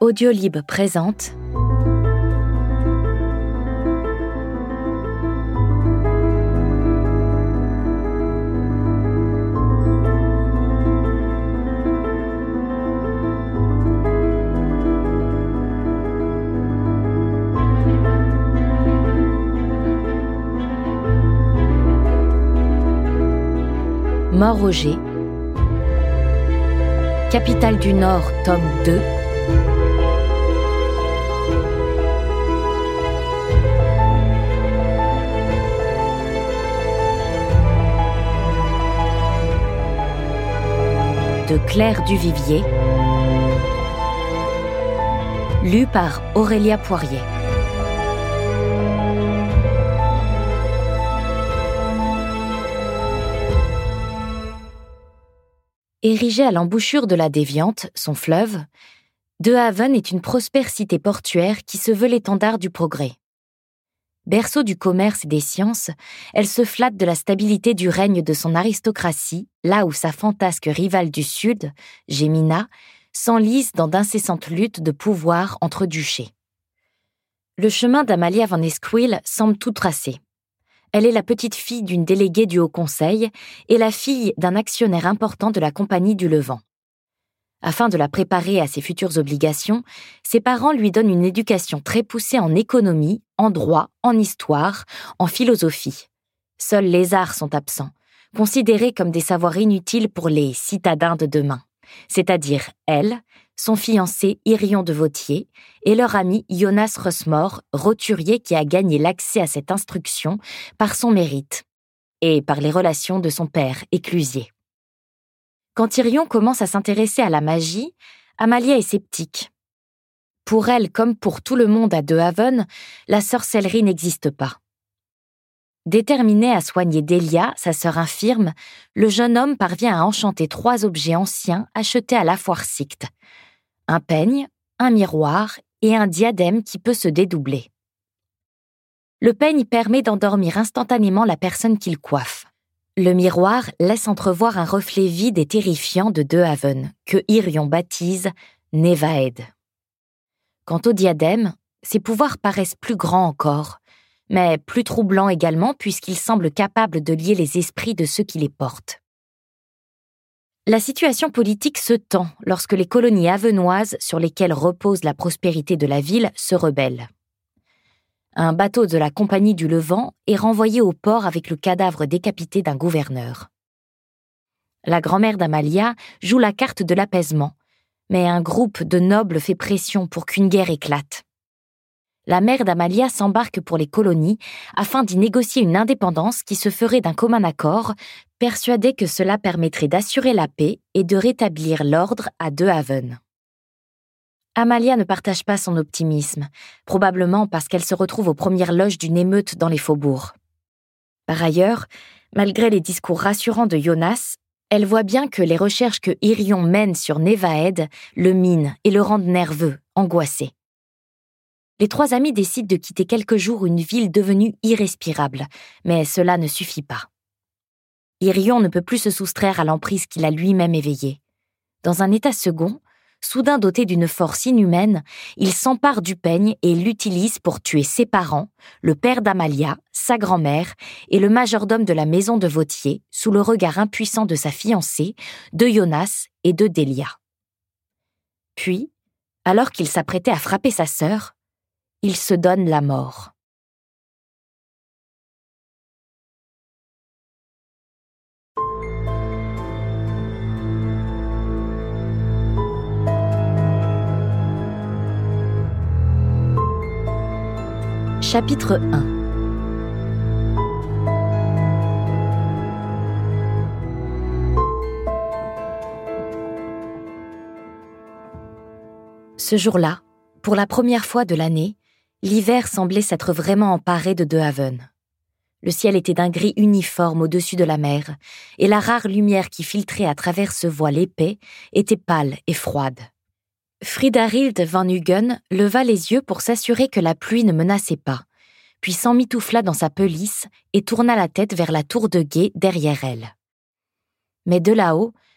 Audiolib présente Mort-Roger, Capitale du Nord, tome 2, de Claire Duvivier, lu par Aurélia Poirier. Érigée à l'embouchure de la Déviante, son fleuve, De Haven est une prospère cité portuaire qui se veut l'étendard du progrès. Berceau du commerce et des sciences, elle se flatte de la stabilité du règne de son aristocratie, là où sa fantasque rivale du Sud, Gémina, s'enlise dans d'incessantes luttes de pouvoir entre duchés. Le chemin d'Amalia van Esquil semble tout tracé. Elle est la petite-fille d'une déléguée du Haut Conseil et la fille d'un actionnaire important de la Compagnie du Levant. Afin de la préparer à ses futures obligations, ses parents lui donnent une éducation très poussée en économie, en droit, en histoire, en philosophie. Seuls les arts sont absents, considérés comme des savoirs inutiles pour les citadins de demain, c'est-à-dire elle, son fiancé Irion de Vautier et leur ami Jonas Russmore, roturier qui a gagné l'accès à cette instruction par son mérite et par les relations de son père, éclusier. Quand Irion commence à s'intéresser à la magie, Amalia est sceptique. Pour elle, comme pour tout le monde à De Haven, la sorcellerie n'existe pas. Déterminé à soigner Delia, sa sœur infirme, le jeune homme parvient à enchanter 3 objets anciens achetés à la foire Sicte. Un peigne, un miroir et un diadème qui peut se dédoubler. Le peigne permet d'endormir instantanément la personne qu'il coiffe. Le miroir laisse entrevoir un reflet vide et terrifiant de De Haven, que Irion baptise Nevaed. Quant au diadème, ses pouvoirs paraissent plus grands encore, mais plus troublants également puisqu'il semble capable de lier les esprits de ceux qui les portent. La situation politique se tend lorsque les colonies havenoises sur lesquelles repose la prospérité de la ville se rebellent. Un bateau de la Compagnie du Levant est renvoyé au port avec le cadavre décapité d'un gouverneur. La grand-mère d'Amalia joue la carte de l'apaisement, mais un groupe de nobles fait pression pour qu'une guerre éclate. La mère d'Amalia s'embarque pour les colonies afin d'y négocier une indépendance qui se ferait d'un commun accord, persuadée que cela permettrait d'assurer la paix et de rétablir l'ordre à De Haven. Amalia ne partage pas son optimisme, probablement parce qu'elle se retrouve aux premières loges d'une émeute dans les faubourgs. Par ailleurs, malgré les discours rassurants de Jonas, elle voit bien que les recherches que Irion mène sur Nevaed le minent et le rendent nerveux, angoissé. Les 3 amis décident de quitter quelques jours une ville devenue irrespirable, mais cela ne suffit pas. Irion ne peut plus se soustraire à l'emprise qu'il a lui-même éveillée. Dans un état second, soudain doté d'une force inhumaine, il s'empare du peigne et l'utilise pour tuer ses parents, le père d'Amalia, sa grand-mère et le majordome de la maison de Vautier, sous le regard impuissant de sa fiancée, de Jonas et de Delia. Puis, alors qu'il s'apprêtait à frapper sa sœur, il se donne la mort. Chapitre 1. Ce jour-là, pour la première fois de l'année, l'hiver semblait s'être vraiment emparé de De Haven. Le ciel était d'un gris uniforme au-dessus de la mer, et la rare lumière qui filtrait à travers ce voile épais était pâle et froide. Fridarild van Huggen leva les yeux pour s'assurer que la pluie ne menaçait pas, puis s'emmitoufla dans sa pelisse et tourna la tête vers la tour de guet derrière elle. Mais de là-haut,